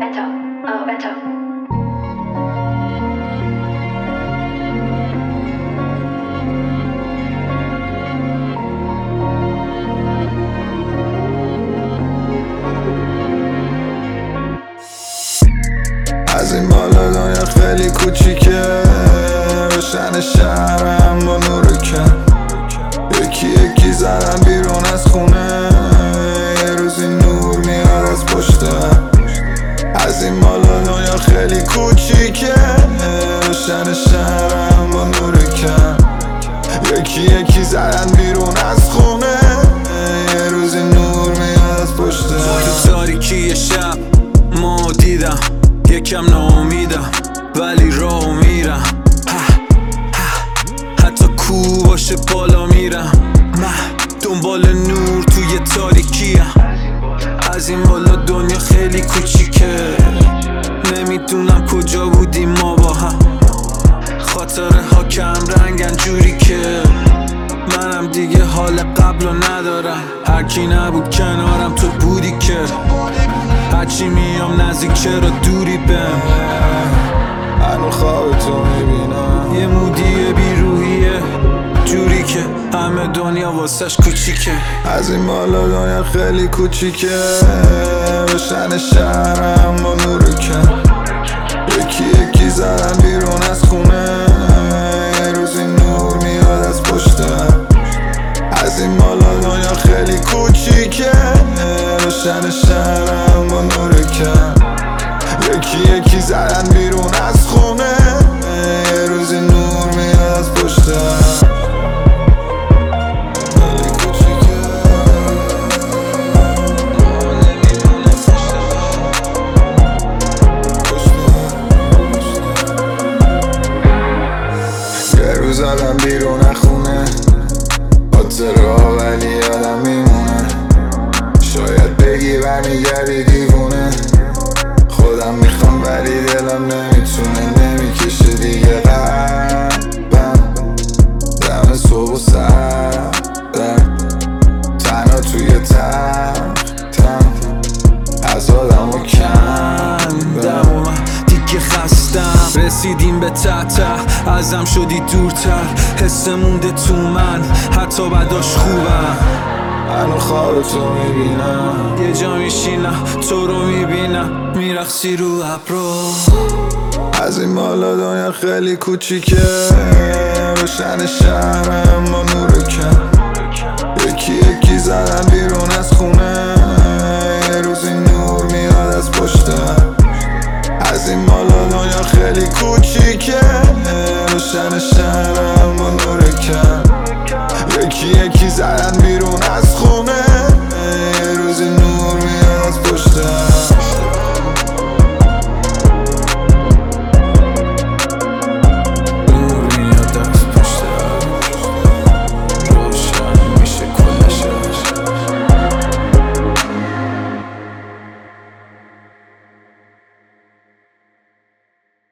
از این بالا دنیا خیلی کوچیکه، روشن شهرم با نور کم، یکی یکی زدن بیرون از خونه، یه روزی نور میاد از پشتم. از این بالا دنیا خیلی کوچیکه، روشن شهرم با نور کم، یکی یکی زدن بیرون از خونه، یه روزی نور میاد از پشتم. تو تاریکی شب ما دیدم یکم ناامیدم ولی راه میرم، حتی کو باشه بالا میرم، من دنبال نور توی تاریکیم. از این بالا دنیا خیلی کوچیکه، نمیدونم کجا بودیم ما با هم، خاطره ها کم رنگن جوری که منم دیگه حال قبلو ندارم. هرکی نبود کنارم تو بودی که هرچی میام نزدیک چرا دوری بهم، هنو خواب تو میبینم، یه مودی بیروحیه جوری که همه دنیا واسش کوچیکه. از این بالا دنیا خیلی کوچیکه، روشن شهرم با نور کم، یکی یکی زدن بیرون از خونه، یه روزی نور میاد از پشتم. از این بالا دنیا خیلی کوچیکه، روشن شهرم با نور کم، یکی یکی زدن بیرون از خونه، یه روزی نور میاد از پشتم. زدم بیرون خونه، خاطره ها ولی یادم میمونه، شاید بگی برمیگردی دیوونه، خودم میخوام ولی دلم نمیتونه، نمیکشه دیگه قلبم، دم صبح و سردم، تنها توی تختم، از آدم و کندم و من دیگه خستم. رسیدیم به ته ازم شدی دورتر، حس مونده تو من حتی بعداش خوبم. هنو خواب تو میبینم، یه جا میشینم تو رو میبینم میرقصی رو ابرو. از این بالا دنیا خیلی کوچیکه، روشن شهرم با نور کم، یکی یکی زدن بیرون از خونه، یه روزی نور میاد از پشتم. از این بالا دنیا خیلی کوچیکه، روشن شهرم با نور کم، یکی یکی زدن